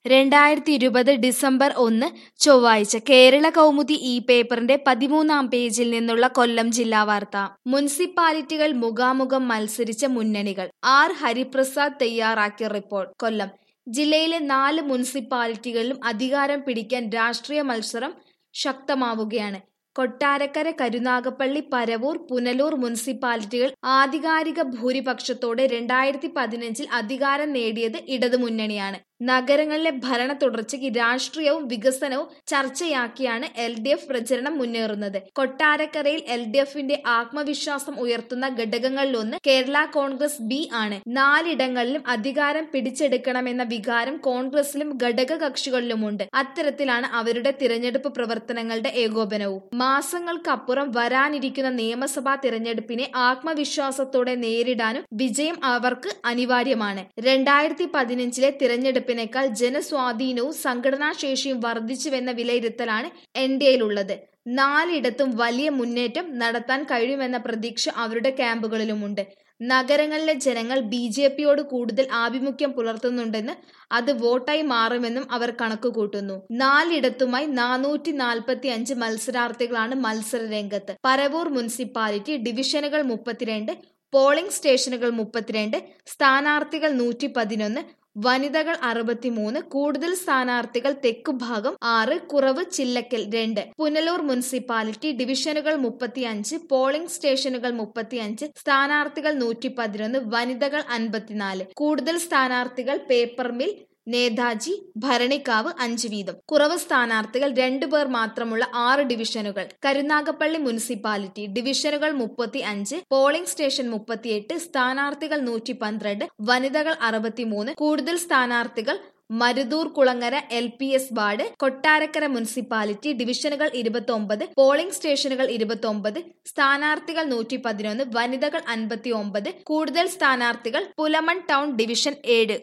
2020 December 1 ചൊവ്വാഴ്ച കേരള കൗമുദി ഈ പേപ്പറിന്റെ 13-ാം പേജിൽ നിന്നുള്ള കൊല്ലം ജില്ലാ വാർത്ത. മുനിസിപ്പാലിറ്റികൾ മുഖാമുഖം മത്സരിച്ച മുന്നണികൾ. ആർ ഹരിപ്രസാദ് തയ്യാറാക്കിയ റിപ്പോർട്ട്. കൊല്ലം ജില്ലയിലെ 4 മുനിസിപ്പാലിറ്റികളിലും അധികാരം പിടിക്കാൻ രാഷ്ട്രീയ മത്സരം ശക്തമാവുകയാണ്. കൊട്ടാരക്കര, കരുനാഗപ്പള്ളി, പരവൂർ, പുനലൂർ മുനിസിപ്പാലിറ്റികൾ ആധികാരിക ഭൂരിപക്ഷത്തോടെ 2015 അധികാരം നേടിയത് ഇടതുമുന്നണിയാണ്. നഗരങ്ങളിലെ ഭരണ തുടർച്ചയ്ക്ക് രാഷ്ട്രീയവും വികസനവും ചർച്ചയാക്കിയാണ് LDF പ്രചരണം മുന്നേറുന്നത്. കൊട്ടാരക്കരയിൽ LDFന്റെ ആത്മവിശ്വാസം ഉയർത്തുന്ന ഘടകങ്ങളിലൊന്ന് കേരള കോൺഗ്രസ് B ആണ്. 4 ഇടങ്ങളിലും അധികാരം പിടിച്ചെടുക്കണമെന്ന വികാരം കോൺഗ്രസിലും ഘടക കക്ഷികളിലുമുണ്ട്. അത്തരത്തിലാണ് അവരുടെ തിരഞ്ഞെടുപ്പ് പ്രവർത്തനങ്ങളുടെ ഏകോപനവും. മാസങ്ങൾക്കപ്പുറം വരാനിരിക്കുന്ന നിയമസഭാ തിരഞ്ഞെടുപ്പിനെ ആത്മവിശ്വാസത്തോടെ നേരിടാനും വിജയം അവർക്ക് അനിവാര്യമാണ്. 2015 തിരഞ്ഞെടുപ്പിനേക്കാൾ ജനസ്വാധീനവും സംഘടനാശേഷിയും വർദ്ധിച്ചുവെന്ന വിലയിരുത്തലാണ് NDAയിലുള്ളത്. 4 ഇടത്തും വലിയ മുന്നേറ്റം നടത്താൻ കഴിയുമെന്ന പ്രതീക്ഷ അവരുടെ ക്യാമ്പുകളിലുമുണ്ട്. നഗരങ്ങളിലെ ജനങ്ങൾ BJPയോട് കൂടുതൽ ആഭിമുഖ്യം പുലർത്തുന്നുണ്ടെന്ന് അത് വോട്ടായി മാറുമെന്നും അവർ കണക്കുകൂട്ടുന്നു. 4 ഇടത്തുമായി 445 മത്സരാർത്ഥികളാണ് മത്സര രംഗത്ത്. പരവൂർ മുനിസിപ്പാലിറ്റി ഡിവിഷനുകൾ 32, പോളിംഗ് സ്റ്റേഷനുകൾ 32, സ്ഥാനാർത്ഥികൾ 111, വനിതകൾ 63, കൂടുതൽ സ്ഥാനാർത്ഥികൾ തെക്കുഭാഗം 6, കുറവ് ചില്ലക്കൽ 2. പുനലൂർ മുനിസിപ്പാലിറ്റി ഡിവിഷനുകൾ 35, പോളിംഗ് സ്റ്റേഷനുകൾ 35, സ്ഥാനാർത്ഥികൾ 111, വനിതകൾ 54, കൂടുതൽ സ്ഥാനാർത്ഥികൾ പേപ്പർ മിൽ, നേതാജി, ഭരണിക്കാവ് 5 വീതം. കുറവ് സ്ഥാനാർത്ഥികൾ 2 പേർ മാത്രമുള്ള 6 ഡിവിഷനുകൾ. കരുനാഗപ്പള്ളി മുനിസിപ്പാലിറ്റി ഡിവിഷനുകൾ 35, പോളിംഗ് സ്റ്റേഷൻ 38, സ്ഥാനാർത്ഥികൾ 112, വനിതകൾ 63, കൂടുതൽ സ്ഥാനാർത്ഥികൾ Maruthoor Kulangara LPS ward. Kottarakkara municipality ഡിവിഷനുകൾ 29, പോളിംഗ് സ്റ്റേഷനുകൾ 29, സ്ഥാനാർത്ഥികൾ 111, വനിതകൾ 59, കൂടുതൽ സ്ഥാനാർത്ഥികൾ പുലമൺ ടൗൺ ഡിവിഷൻ 7.